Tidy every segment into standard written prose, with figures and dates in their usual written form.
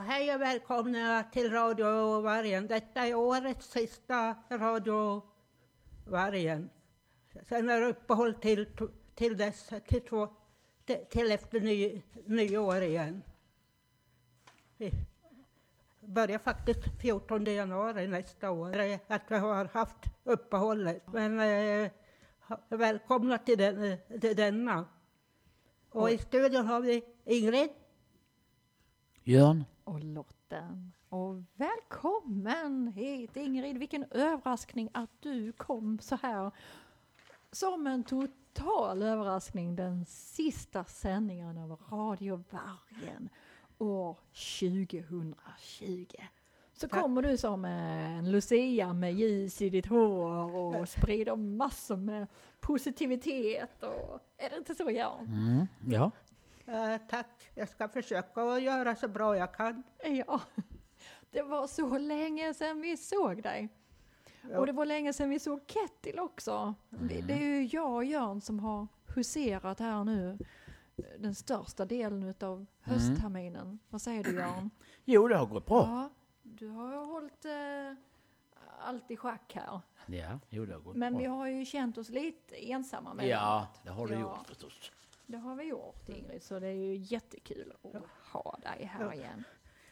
hej och välkomna till Radio Vargen. Detta är årets sista Radio Vargen. Sen är det uppehåll till efter nyår igen. Vi börjar faktiskt 14 januari nästa år. Att vi har haft uppehållet. Men välkomna till denna. Och i studion har vi Ingrid. Jörn. Och Lotten. Och välkommen hit Ingrid. Vilken överraskning att du kom så här. Som en total överraskning. Den sista sändningen av Radio Vargen. År 2020. Så kommer du som en Lucia med ljus i ditt hår. Och sprider massor med positivitet. Och, är det inte så, Jan? Ja. Tack, jag ska försöka göra så bra jag kan. Ja, det var så länge sedan vi såg dig. Ja. Och det var länge sedan vi såg Kettil också. Det är ju jag och Jörn som har huserat här nu. Den största delen av höstterminen. Vad säger du, Jörn? Jo, det har gått bra. Ja, du har hållit allt i schack här. Ja, jo, det har gått Men bra. vi har ju känt oss lite ensamma med Ja, det har du Ja. gjort förstås. Det har vi gjort, Ingrid. Så det är ju jättekul att ha dig här igen.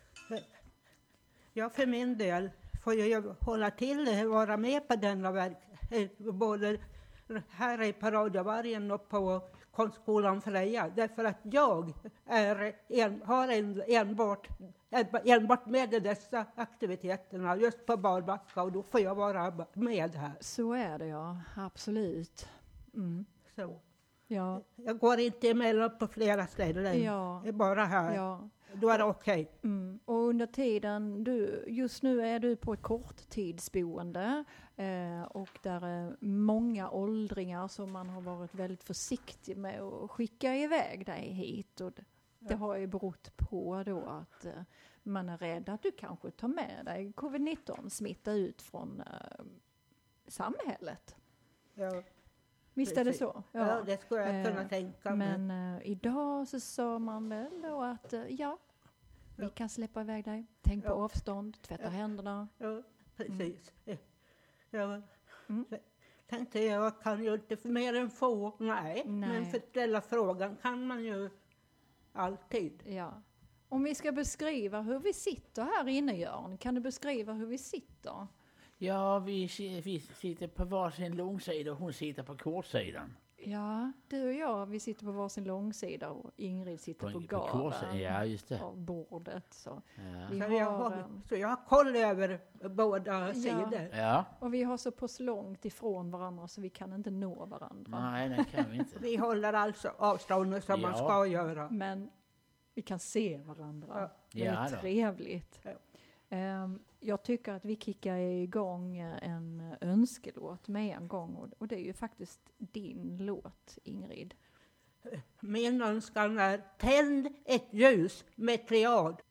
Jag för min del får ju hålla till och vara med på denna både här på Radio Vargen och på Konstskolan Freja. Därför att jag har enbart med i dessa aktiviteterna just på Barbacka, och då får jag vara med här. Så är det, ja. Absolut. Mm. Så. Ja. Jag går inte emellan på flera ställen. Ja. Det är bara här. Ja. Då är det okej. Mm. Och under tiden, just nu är du på ett korttidsboende och där är många åldringar som man har varit väldigt försiktig med att skicka iväg dig hit. Och det har ju berott på då att man är rädd att du kanske tar med dig covid-19 smitta ut från samhället. Ja. Visst är det så? Ja, det skulle jag kunna tänka mig. Men idag så sa man väl då att vi kan släppa iväg dig. Tänk på avstånd, tvätta händerna. Ja, precis. Jag tänkte jag kan ju inte mer än få. Nej. Men för att ställa frågan kan man ju alltid. Ja. Om vi ska beskriva hur vi sitter här inne, Jörn. Kan du beskriva hur vi sitter? Ja, vi sitter på varsin långsida och hon sitter på kortsidan. Ja, du och jag, vi sitter på varsin långsida och Ingrid sitter på gaven ja, just det. av bordet. Så. Ja. Så jag har koll över båda sidor. Ja. Och vi har så pass långt ifrån varandra så vi kan inte nå varandra. Nej, det kan vi inte. Vi håller alltså avståndet som man ska göra. Men vi kan se varandra. Ja. Det är trevligt. Ja. Jag tycker att vi kickar igång en önskelåt med en gång. Och det är ju faktiskt din låt, Ingrid. Min önskan är tänd ett ljus med triad.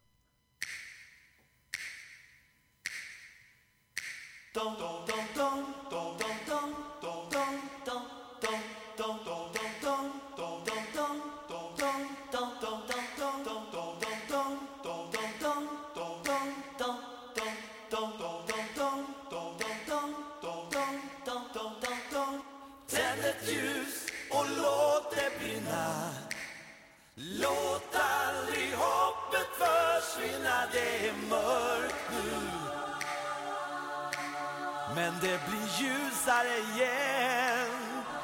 Tänd ett ljus och låt det brinna. Låt aldrig hoppet försvinna. Det är mörkt nu, men det blir ljusare igen.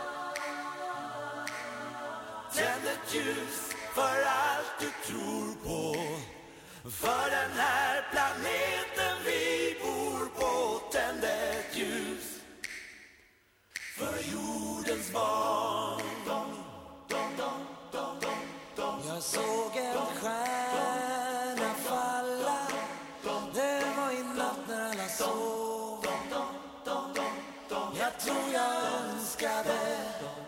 Tänd ett ljus för allt du tror på. För den här planeten vi bor på. Tänd ett ljus för jordens barn. Jag såg en stjärna falla. Det var i natt när alla sov. Jag tror jag önskade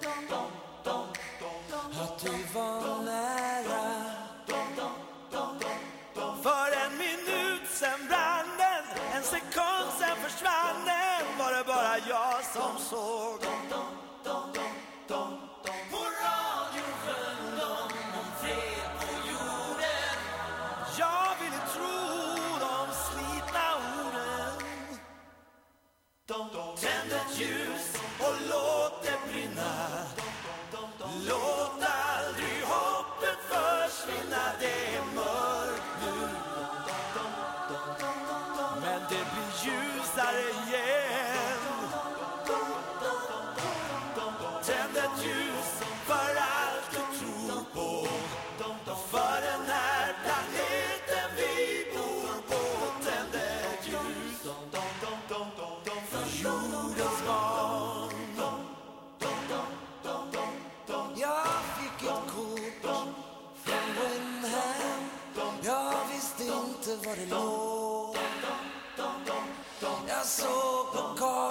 att du var nära. För en minut sen brann den, en sekund sen försvann den. Var det bara jag som såg. På radio sjöng de om fred på jorden. Jag ville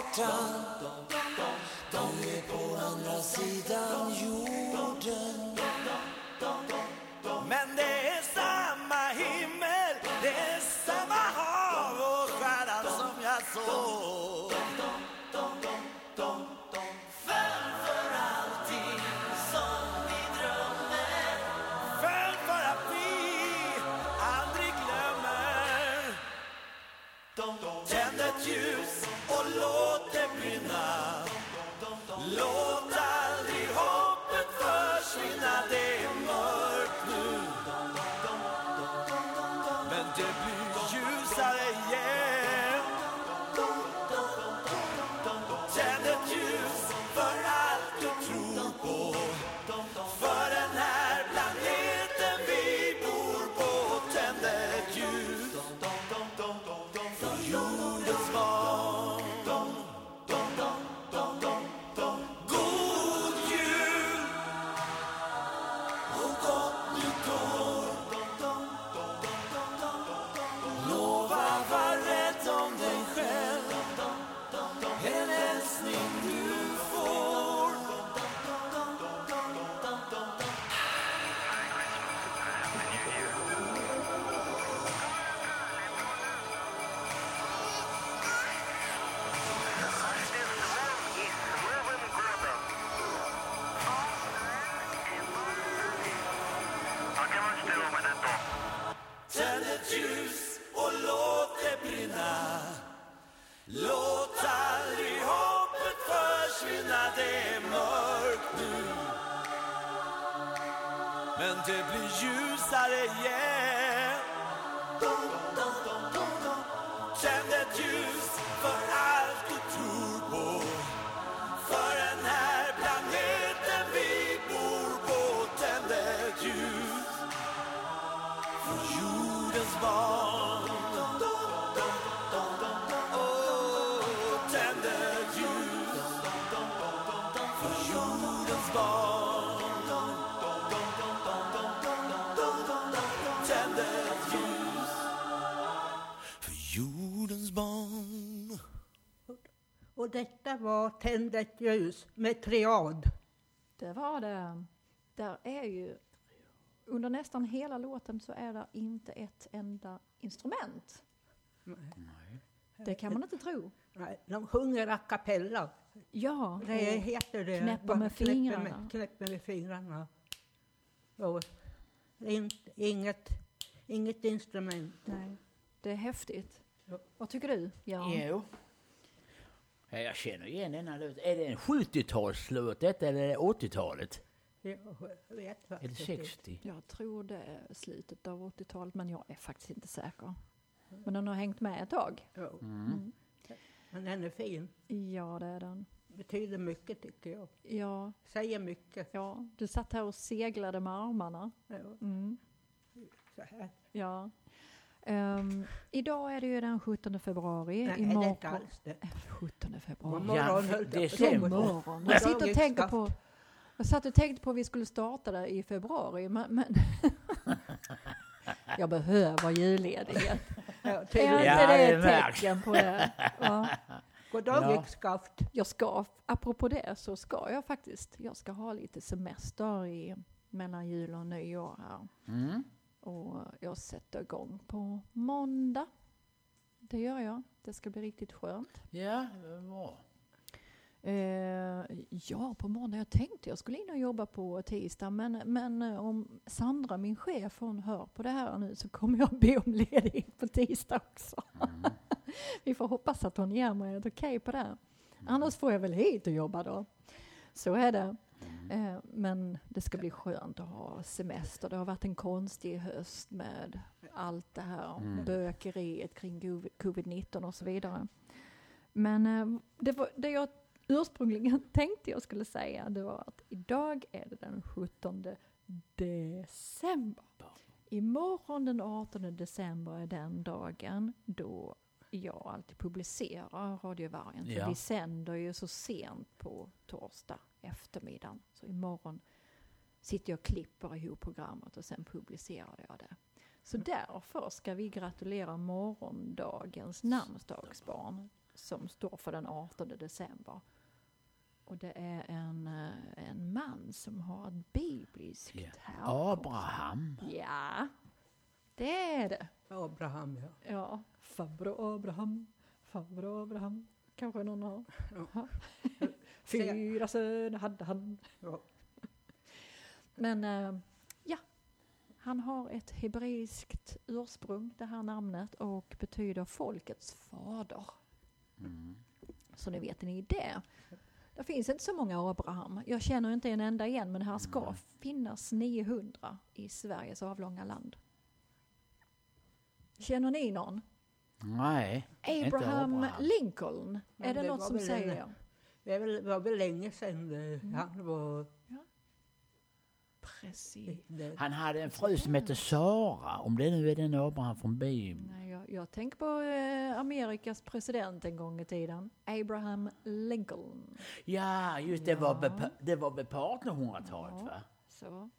kartan. Du är på andra sidan jorden. Men det är samma himmel, det är samma hav och stjärnan som jag såg. Föll för allting som vi drömmer. Föll för att vi aldrig glömmer. Tänd ett ljus och låt det brinna. Låt aldrig hoppet försvinna. Det är mörkt nu, men det blir ljusare igen. Tänd ett ljus för allt du tror på. För den här planeten vi bor på. Tänd ett ljus för jordens barn. God jul och gott nytt år. Lova var rädd om dig själv. En hälsning du får. Tänd ett ljus och låt det brinna. Låt aldrig hoppet försvinna. Det är mörkt nu, men det blir ljusare igen. Tänd ett ljus för allt du tror på. För den här planeten vi bor på. Tänd ett ljus för jordens barn. Tänd ett ljus för jordens barn. Tänd ett ljus för jordens barn. Och detta var Tänd ett ljus med triad. Det var det. Där är ju, under nästan hela låten så är det inte ett enda instrument. Det kan man inte tro. Nej, de sjunger a cappella. Ja, Det heter det. knäpper Bara med fingrarna. Knäpper med fingrarna. Och inget instrument. Nej, det är häftigt. Ja. Vad tycker du? Ja. Jo. Ja, jag känner igen denna låt. Är det en 70-talslåt detta eller är det 80-talet? Jag vet Är det faktiskt 60? Jag tror det är slutet av 80-talet, men jag är faktiskt inte säker. Men den har hängt med ett tag. Ja. Mm. Men den är fin. Ja, det är den. Betyder mycket tycker jag. Ja, Säger mycket. ja, du satt här och seglade med armarna. Ja, Mm. så här. Ja. Idag är det ju den 17 februari. Nej, det är Imorgon, inte alls det. 17 februari. Morgon höll jag på. december. Imorgon. Jag sitter och tänker på, jag satt och tänkte på att vi skulle starta det i februari, men jag behöver julledighet. Ja, Är tydligen. inte Ja, det det ett märks. tecken på det? Ja. Goddag Ja. yxskaft. Jag ska, apropå det, så ska jag faktiskt, jag ska ha lite semester mellan jul och nyår här. Mm. Och jag sätter igång på måndag. Det gör jag. Det ska bli riktigt skönt. Ja, det var bra. Ja, på måndag. Jag tänkte jag skulle in och jobba på tisdag. Men om Sandra, min chef, hon hör på det här nu, så kommer jag be om ledighet på tisdag också. Vi får hoppas att hon ger mig ett okej på det. Annars får jag väl hit och jobba då. Så är det. Men det ska bli skönt att ha semester. Det har varit en konstig höst med allt det här bökeriet kring covid-19 och så vidare. Men det jag ursprungligen tänkte jag skulle säga, det var att idag är det den 17 december. Imorgon den 18 december är den dagen då jag alltid publicerar Radiovargen. För vi sänder ju så sent på torsdag eftermiddag. Så imorgon sitter jag och klipper ihop programmet och sen publicerar jag det. Så därför ska vi gratulera morgondagens namnsdagsbarn. som står för den 18 december. Och det är en man som har ett bibliskt härkomst. Abraham. Ja, det är det. Abraham, ja. Ja, farbror Abraham. Kanske någon har. Ja. 4 söner hade han. Ja. Men ja, han har ett hebreiskt ursprung, det här namnet, och betyder folkets fader. Så ni vet ni det. Det finns inte så många Abraham. Jag känner inte en enda igen, men här ska finnas 900 i Sveriges avlånga land. Känner ni någon? Nej, Abraham Lincoln. Men Är det det något var som väl säger? Det var väl länge sedan han var... Precis. han hade en fru som hette Sara. Om det nu är den Abraham från Bibeln. Nej, jag tänker på Amerikas president en gång i tiden. Abraham Lincoln. Ja, just det. Det var väl på 1800-talet, va? Så.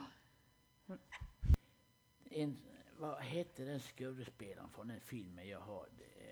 Vad hette den skådespelaren från den filmen jag har?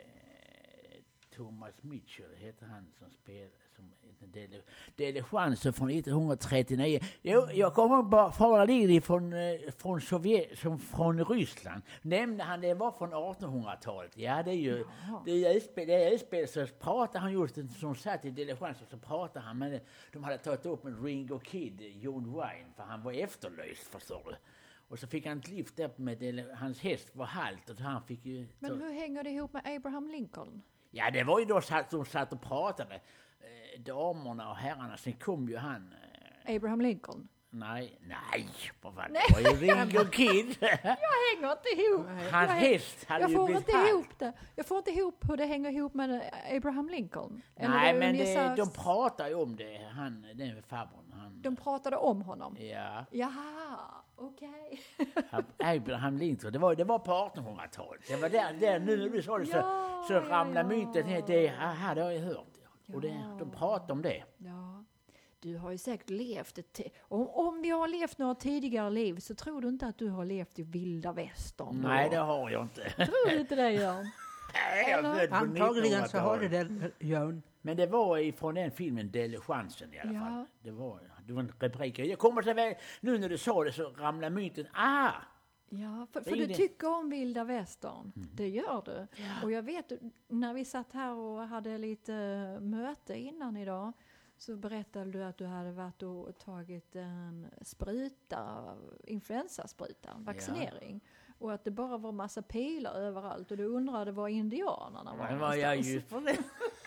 Thomas Mitchell heter han som spelar som Dele Chansen från 1939. Jo, jag kommer bara fara ligger från Sovjet, som från Ryssland. Nämnde han det var från 1800-talet. Ja, det är ju det utspel så pratade han just som satt i Dele Chansen, så pratade han med de hade tagit upp med Ringo Kid, John Wayne, för han var efterlyst, förstår du. Och så fick han ett lift där med hans häst var halt och han fick ju... Men hur hänger det ihop med Abraham Lincoln? Ja, det var ju då de satt och pratade, damerna och herrarna. Sen kom ju han... Abraham Lincoln? Nej, vad fan, det var ju Ringo Kid. Jag hänger inte ihop. Hans häst hade ju blivit halt. Jag får inte ihop hur det hänger ihop med Abraham Lincoln. Nej, men de pratar ju om det, den farbrorn. De pratade om honom? Ja. Jaha, okej. Abraham Lincoln, det var på 1800-talet. Det var där nu när du sa det så ramlade myntet ner. Det har jag hört. Och de pratar om det. Ja. Du har ju säkert levt om vi har levt några tidigare liv så tror du inte att du har levt i vilda västern? Nej, det har jag inte. Tror du inte det, Jörn? Antagligen så har det Jörn. Men det var ifrån den filmen Dele Chansen i alla fall. Det var en replik. Jag kommer så väl, nu när du sa det så ramlar mynten. Ja, för du tycker om vilda västern. Det gör du. Ja. Och jag vet, när vi satt här och hade lite möte innan idag, så berättade du att du hade varit och tagit en influensaspruta, vaccinering. Ja. Och att det bara var massa pilar överallt. Och du undrade var indianerna var. Det var jag ju på det.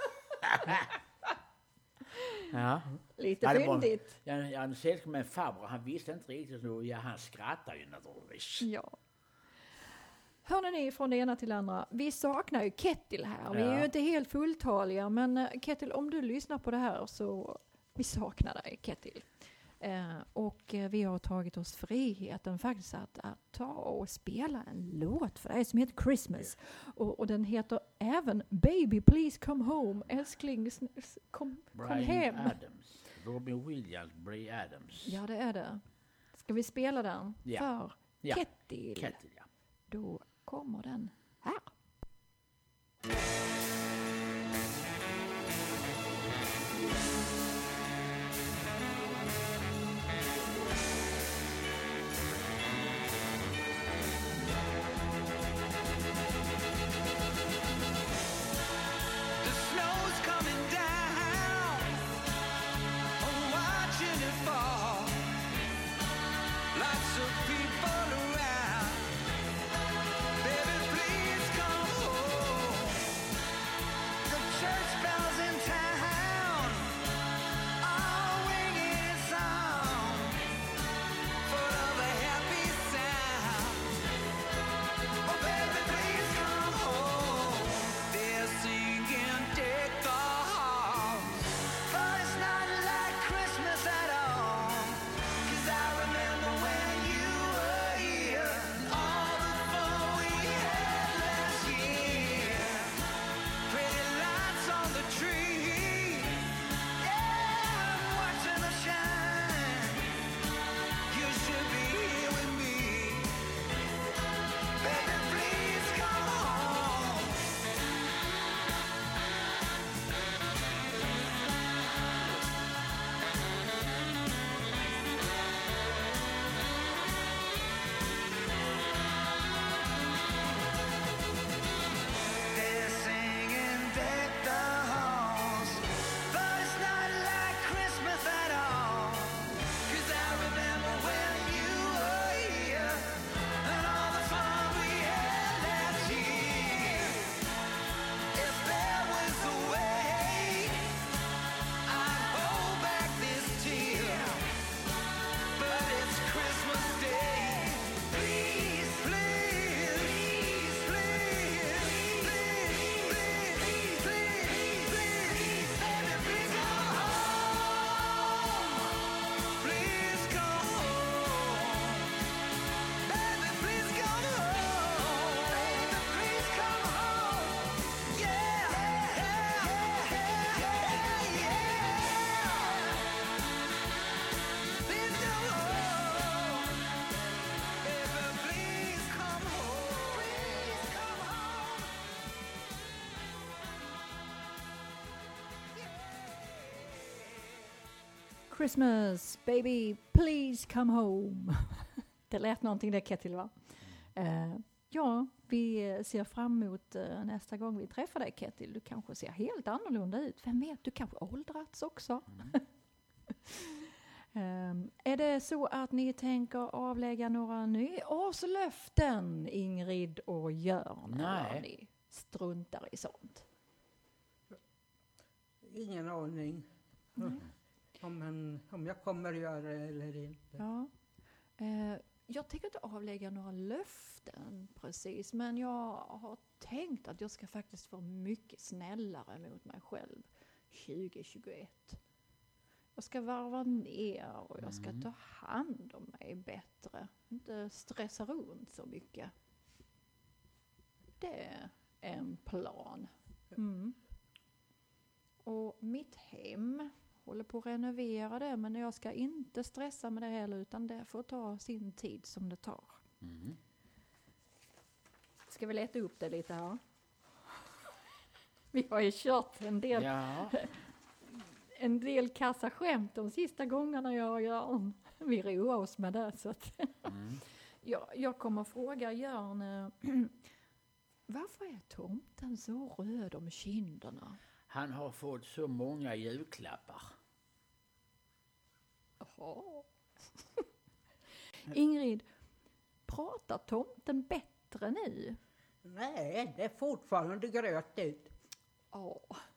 Ja. Lite fyndigt. Jag hade sett med en farbror, han visste inte riktigt så. Ja, han skrattade ju naturligtvis. Ja. Hörrni ni från det ena till det andra. Vi saknar ju Kettil här. Vi är ju inte helt fulltaliga. Men Kettil, om du lyssnar på det här så vi saknar dig, Kettil. Och vi har tagit oss friheten faktiskt att ta och spela en låt för dig som heter Christmas. Och den heter även Baby Please Come Home. Älskling, kom hem. Adams. Robin Williams, Bray Adams. Ja, det är det. Ska vi spela den för Kettil? Kettil, ja. Då kommer den här. Christmas, baby, please come home. Det lät någonting det, Ketil, va? Ja, vi ser fram emot nästa gång vi träffar dig, Ketil. Du kanske ser helt annorlunda ut. Vem vet, du kanske åldrats också. Är det så att ni tänker avlägga några nyårslöften, Ingrid och Jörn? Nej. Eller ni struntar i sånt? Ingen aning om jag kommer göra det eller inte. Ja. Jag tänker inte avlägga några löften precis, men jag har tänkt att jag ska faktiskt vara mycket snällare mot mig själv 2021. Jag ska varva ner och jag ska ta hand om mig bättre. Inte stressa runt så mycket. Det är en plan. Och mitt hem, håller på att renovera det, men jag ska inte stressa med det heller, utan det får ta sin tid som det tar. Ska vi leta upp det lite här? Vi har ju kört en del kassaskämt de sista gångerna jag gör. Vi roar oss med det. Så att jag kommer fråga Jörn, varför är tomten så röd om kinderna? Han har fått så många julklappar. Jaha. Ingrid, pratar tomten bättre nu? Nej, det är fortfarande gröt ut. Ja.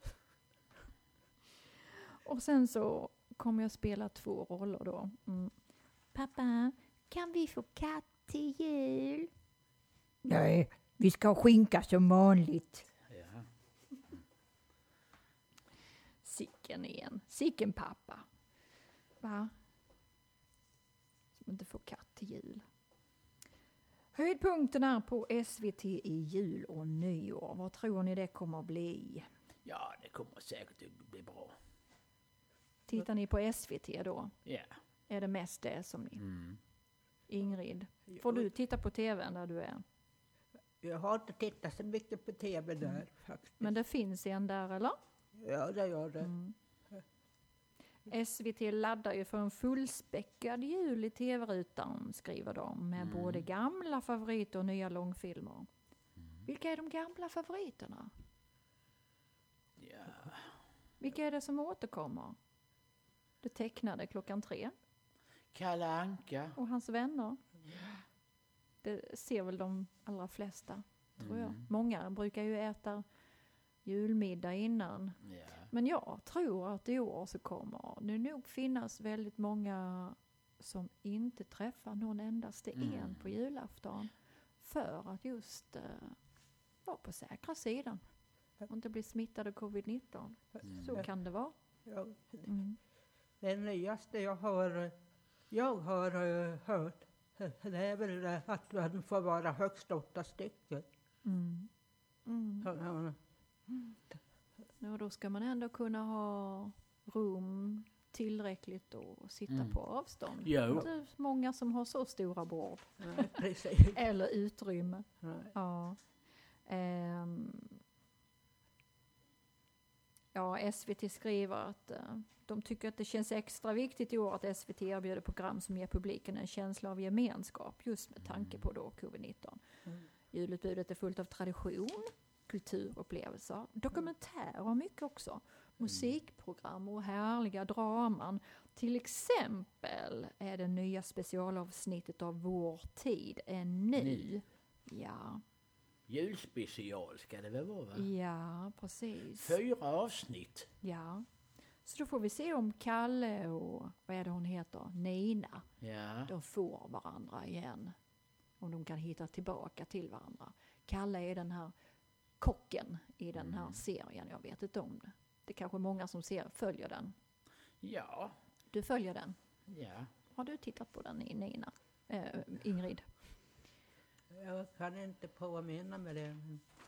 Och sen så kommer jag spela 2 roller då. Pappa, kan vi få katt till jul? Nej, vi ska skinka som vanligt. Ja. Sicken igen. Sicken pappa. Va? Som inte får katt till jul. Höjdpunkterna på SVT i jul och nyår. Vad tror ni det kommer att bli? Ja, det kommer säkert att bli bra. Tittar ni på SVT då? Ja. Är det mest det som ni... Ingrid, får du titta på tvn där du är? Jag har inte tittat så mycket på tv där faktiskt. Men det finns en där, eller? Ja, det gör det. SVT laddar ju för en fullspäckad jul i tv-rutan, skriver de, med både gamla favoriter och nya långfilmer. Vilka är de gamla favoriterna? Ja. Vilka är det som återkommer? Det tecknade 3:00. Kalle Anka. Och hans vänner. Det ser väl de allra flesta, tror jag. Många brukar ju äta julmiddag innan. Ja. Men jag tror att i år så kommer det nog finnas väldigt många som inte träffar någon endaste en på julafton. För att just vara på säkra sidan. Och inte bli smittad av covid-19. Så kan det vara. Ja, det nyaste jag har hört, det är väl att man får vara högst 8 stycken. Ja, då ska man ändå kunna ha rum tillräckligt och sitta på avstånd. Jo. Inte många som har så stora bord. Nej, precis. Eller utrymme. Nej. Ja. SVT skriver att de tycker att det känns extra viktigt i år att SVT erbjuder program som ger publiken en känsla av gemenskap, just med tanke på då covid-19. Julutbudet är fullt av tradition, kulturupplevelser, dokumentärer och mycket också. Musikprogram och härliga draman. Till exempel är det nya specialavsnittet av Vår tid är nu. Ja. Julspecial ska det väl vara, va? Ja, precis. 4 avsnitt. Ja. Så då får vi se om Kalle och, vad är det hon heter, Nina, Ja. de får varandra igen. Om de kan hitta tillbaka till varandra. Kalle är den här kocken i den här serien, jag vet inte om det. Det är kanske många som följer den. Ja. Du följer den? Ja. Har du tittat på den, Nina? Ingrid? Jag kan inte påminna mig det.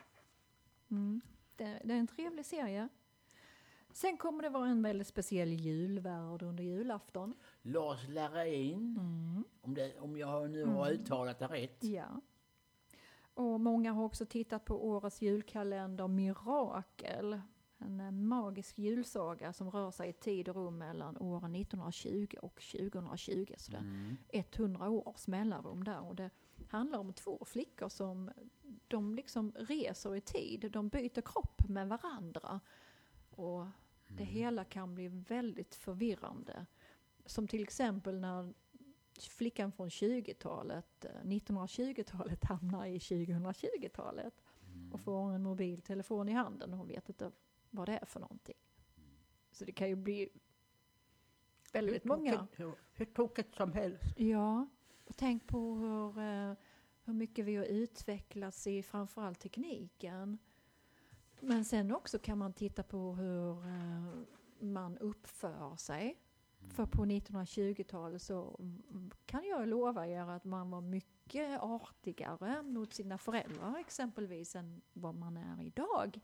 Det är en trevlig serie. Sen kommer det vara en väldigt speciell julvärd under julafton. Lars Larin. Om jag nu har uttalat det rätt. Ja. Och många har också tittat på årets julkalender Mirakel. En magisk julsaga som rör sig i tid och rum mellan åren 1920 och 2020. Så det är 100 års mellanrum där. Och det handlar om 2 flickor som de liksom reser i tid. De byter kropp med varandra. Och det hela kan bli väldigt förvirrande. Som till exempel när flickan från 20-talet, 1920-talet hamnar i 2020-talet. Och får en mobiltelefon i handen och hon vet inte vad det är för någonting. Så det kan ju bli väldigt många. Hur tokigt som helst. Ja, och tänk på hur mycket vi har utvecklats i framförallt tekniken. Men sen också kan man titta på hur man uppför sig. För på 1920-talet så kan jag lova er att man var mycket artigare mot sina föräldrar exempelvis än vad man är idag.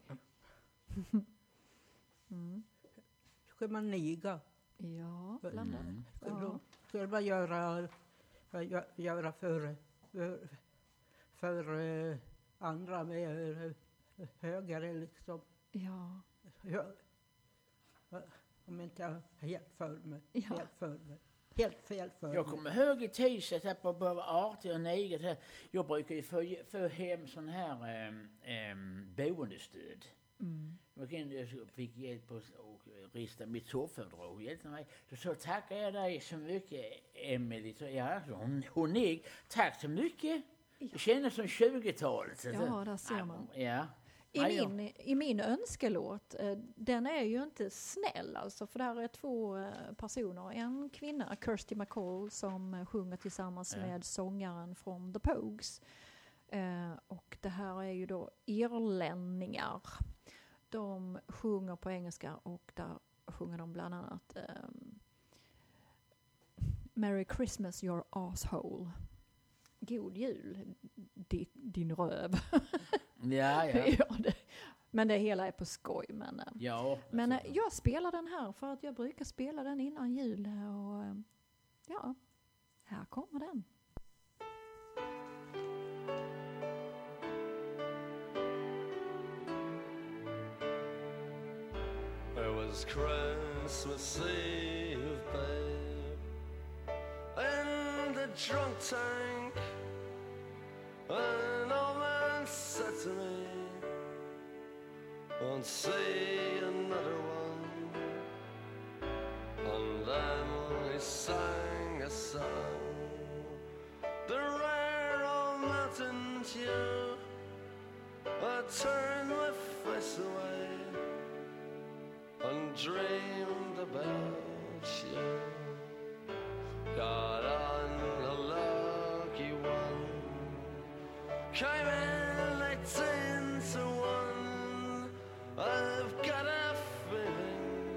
Ska man niga? Ja, bland annat. Ja. Ska man göra för andra med högre liksom? Ja. Om inte jag helt för mig. Ja. Helt fel för mig. Jag kommer ihåg i tisdags att jag behöver artig och negat. Jag brukar ju få hem sån här boendestöd. Jag fick hjälp att rista mitt soffördrog. Så tackar jag dig så mycket, Emelie. Så, ja, hon gick. Tack så mycket. Det kändes som 20-talet. Ja, där ser man. Ja. I min önskelåt, den är ju inte snäll alltså, för där är 2 personer. En kvinna, Kirsty MacColl, som sjunger tillsammans med sångaren från The Pogues. Och det här är ju då irlänningar. De sjunger på engelska och där sjunger de bland annat Merry Christmas your asshole. God jul, din röv. Ja. Men det hela är på skoj. Men jag spelar den här för att jag brukar spela den innan jul. Och ja, här kommer den. It was Christmas Eve, babe, in the drunk tank. An old man said to me, won't see another one. And then he sang a song, the rare old mountain tune. I turned my face away and dreamed about you. Got on a lucky one, came in 18 to 1. I've got a feeling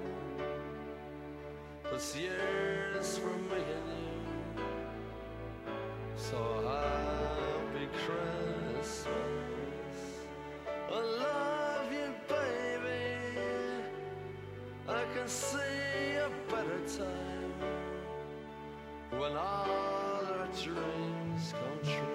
this year's for me and you. So happy Christmas, I love you, baby. I can see a better time when all our dreams come true.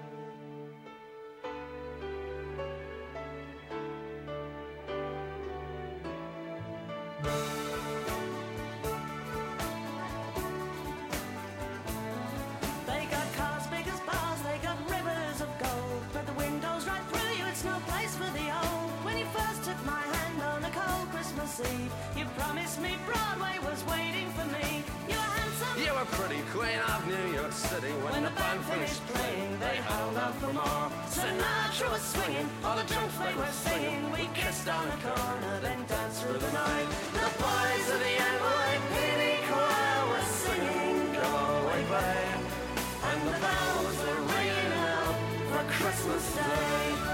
You promised me Broadway was waiting for me. You were handsome. You were pretty queen of New York City. When the band finished playing, they held out for more. Sinatra was swinging, all the drunk folk were singing. We kissed on a corner, then danced through the night. The boys of the NYPD choir were singing, Go Away Babe. And the bells were ringing out for Christmas Day.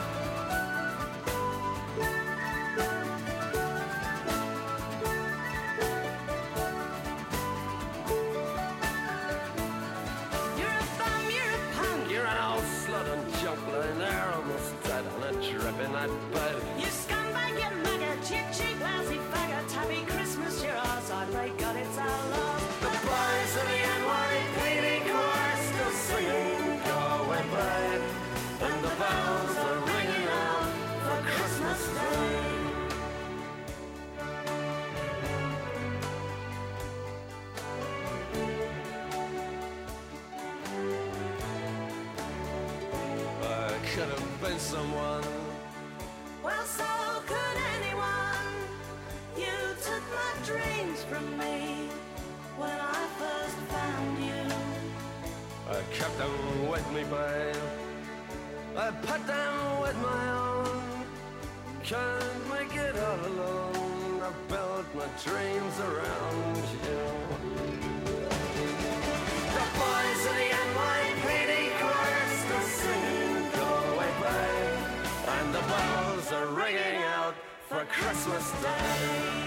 Lying there almost dead on a drip in that bed. You scumbag, you maggot, you cheap, lousy faggot. Happy Christmas, you're ours, I pray God it's our love. The boys of the NYPD choir still singing, Go Away Babe. And the bells are ringing out for Christmas Day. could have been someone. Well, so could anyone. You took my dreams from me when I first found you. I kept them with me, babe. I put them with my own. Can't make it all alone. I built my dreams around you. The boys of the NYPD chorus are singing Galway Bay, and the bells are ringing out for Christmas Day.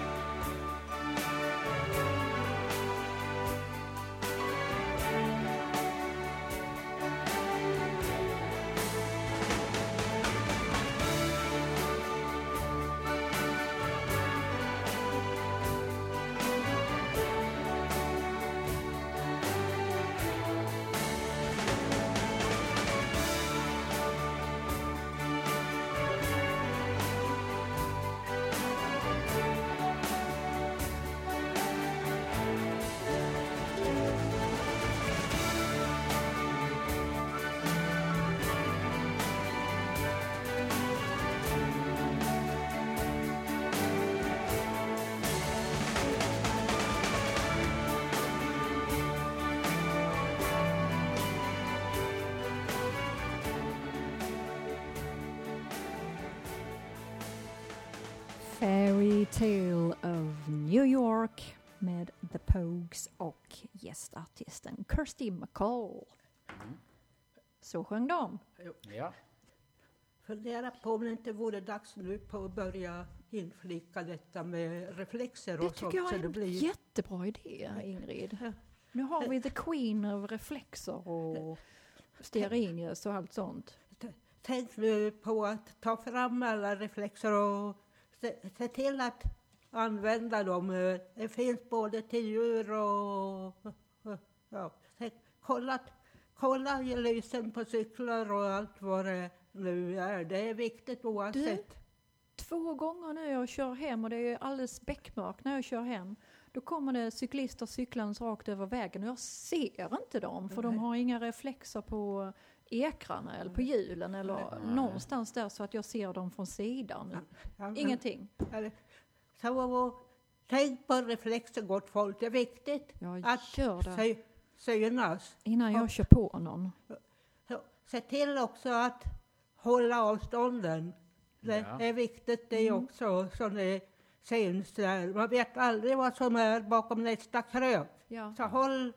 Fairy Tale of New York med The Pogues och gästartisten Kirsty MacColl. Så sjöng de. Ja. Fundera på om det inte vore dags nu på att börja inflika detta med reflexer Det och sånt. tycker jag Så är det en blir jättebra idé, Ingrid. Ja. Nu har vi the queen av reflexer och stearinljus och allt sånt. Tänk nu på att ta fram alla reflexer och se till att använda dem. Det finns både till djur och ja. Kolla lysen på cyklar och allt vad det nu är. Det är viktigt oavsett. 2 gånger nu jag kör hem och det är alldeles beckmörkt när jag kör hem. Då kommer det cyklister cyklande rakt över vägen och jag ser inte dem för de har inga reflexer på ekrarna eller på hjulen eller någonstans där så att jag ser dem från sidan. Ingenting. Så tänk på reflexer, gott folk. Det är viktigt Jag att gör det synas. innan jag kör på någon. Se till också att hålla avstånden. Det är viktigt det också. Så det syns där. Man vet aldrig vad som är bakom nästa krök. Ja. Så håll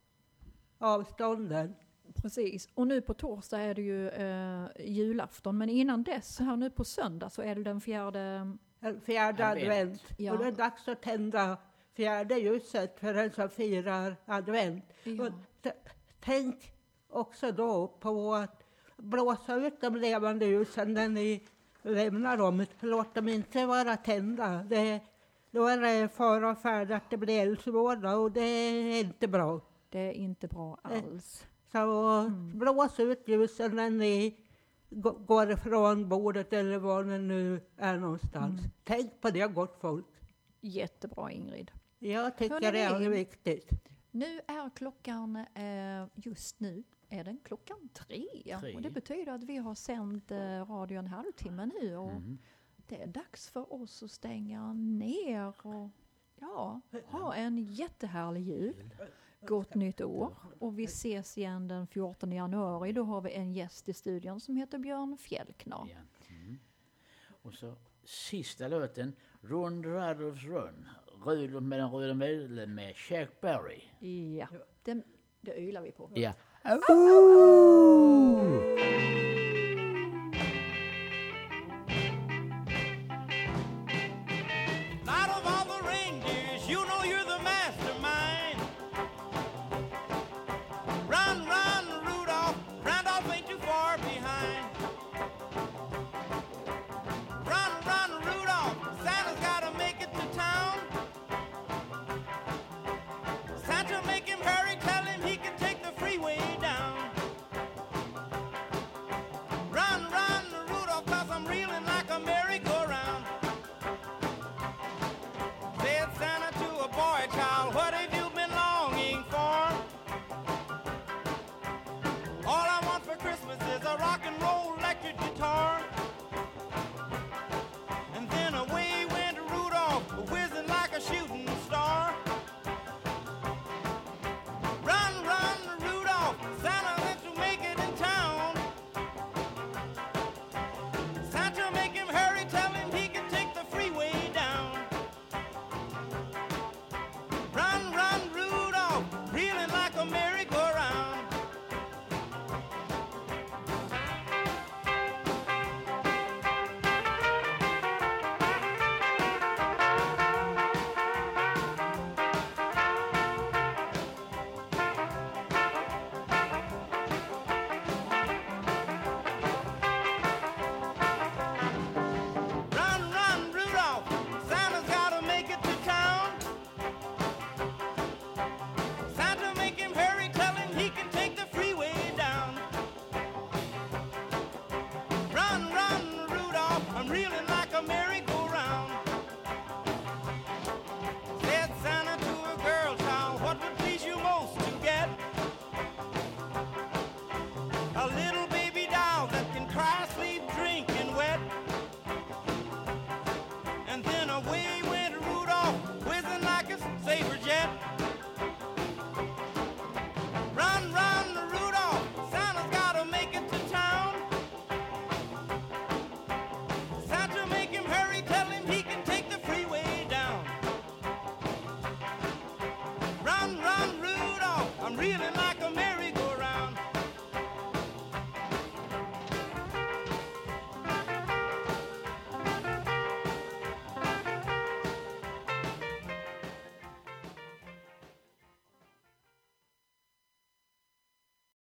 avstånden. Precis. Och nu på torsdag är det ju julafton. Men innan dess, här nu på söndag, så är det den 4:e... Fjärde advent. Ja. Och det är dags att tända fjärde ljuset för den som firar advent. Ja. Och tänk också då på att blåsa ut de levande ljusen när ni lämnar dem. Låt dem inte vara tända. Då är det fara och färd att det blir eldsvåda och det är inte bra. Det är inte bra alls. Så blås ut ljusen när ni går ifrån bordet eller var ni nu är någonstans. Tänk på det, gott folk. Jättebra, Ingrid. Jag tycker Hörrni, det är viktigt. Nu är klockan, just nu är den klockan 3. Och det betyder att vi har sänt radio en halvtimme nu. Och det är dags för oss att stänga ner och ha en jättehärlig jul. Gott nytt år. Och vi ses igen den 14 januari. Då har vi en gäst i studion som heter Björn Fjällknar. Ja. Och så sista låten, Run Rudolph's Run. Rudolf med den röda medlen med Chuck Berry. Ja, det ylar vi på. Ja. Oh!